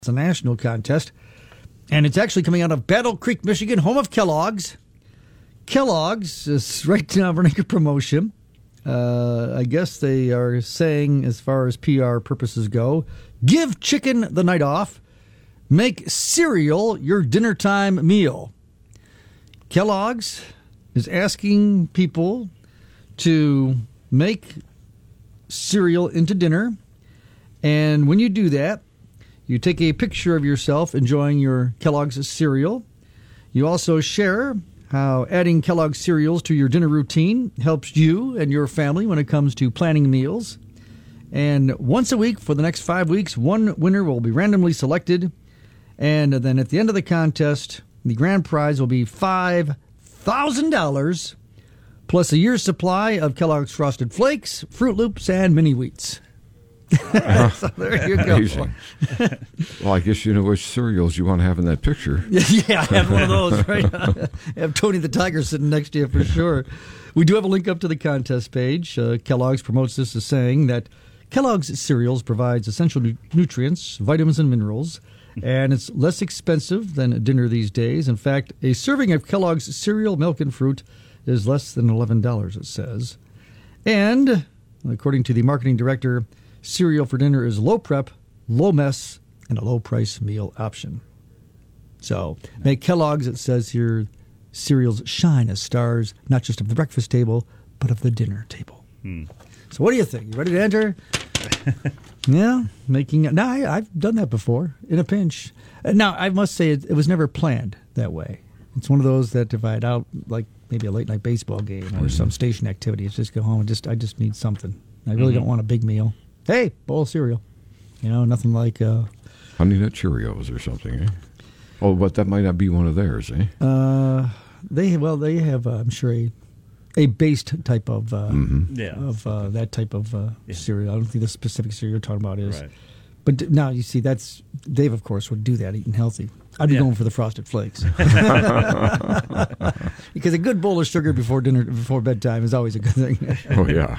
It's a national contest, and it's actually coming out of Battle Creek, Michigan, home of Kellogg's. Kellogg's is right now running a promotion. I guess they are saying, as far as PR purposes go, give chicken the night off. Make cereal your dinner time meal. Kellogg's is asking people to make cereal into dinner, and when you do that, you take a picture of yourself enjoying your Kellogg's cereal. You also share how adding Kellogg's cereals to your dinner routine helps you and your family when it comes to planning meals. And once a week for the next 5 weeks, one winner will be randomly selected. And then at the end of the contest, the grand prize will be $5,000 plus a year's supply of Kellogg's Frosted Flakes, Fruit Loops, and Mini Wheats. So there you go. Amazing. Well, I guess you know which cereals you want to have in that picture. Yeah, I have one of those, right? Have Tony the Tiger sitting next to you for sure. We do have a link up to the contest page. Kellogg's promotes this as saying that Kellogg's cereals provides essential nutrients, vitamins, and minerals, and it's less expensive than dinner these days. In fact, a serving of Kellogg's cereal, milk, and fruit is less than $11, it says. And according to the marketing director, cereal for dinner is low prep, low mess, and a low price meal option. So make Kellogg's, it says here, cereals shine as stars, not just of the breakfast table, but of the dinner table. So what do you think? You ready to enter? Yeah, no, I've done that before in a pinch. Now, I must say it was never planned that way. It's one of those that if I had out, like maybe a late night baseball game or some station activity, it's just go home and I just need something. I really don't want a big meal. Hey, bowl of cereal. You know, nothing like... Honey Nut Cheerios or something, eh? Oh, but that might not be one of theirs, eh? They have, I'm sure, a based type of that type of cereal. I don't think the specific cereal you're talking about is. Right. But now, you see, Dave, of course, would do that, eating healthy. I'd be going for the Frosted Flakes. Because a good bowl of sugar before bedtime is always a good thing. Oh, yeah.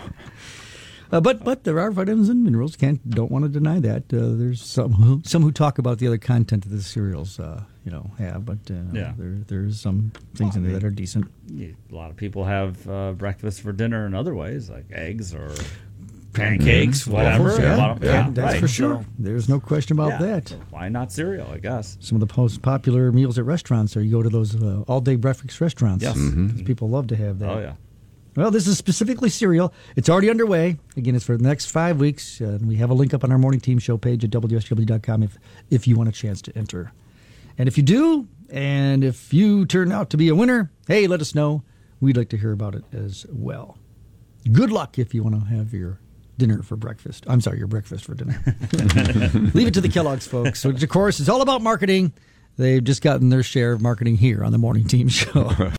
But there are vitamins and minerals. Don't want to deny that. There's some who talk about the other content that the cereals have, but there's some things in there that are decent. A lot of people have breakfast for dinner in other ways, like eggs or pancakes, whatever. That's for sure. So, there's no question about that. So why not cereal, I guess? Some of the most popular meals at restaurants are you go to those all-day breakfast restaurants. Yes. Because people love to have that. Oh, yeah. Well, this is specifically cereal. It's already underway. Again, it's for the next 5 weeks. We have a link up on our Morning Team Show page at WSW.com if you want a chance to enter. And if you do, and if you turn out to be a winner, hey, let us know. We'd like to hear about it as well. Good luck if you want to have your dinner for breakfast. I'm sorry, your breakfast for dinner. Leave it to the Kellogg's folks, which, of course, is all about marketing. They've just gotten their share of marketing here on the Morning Team Show.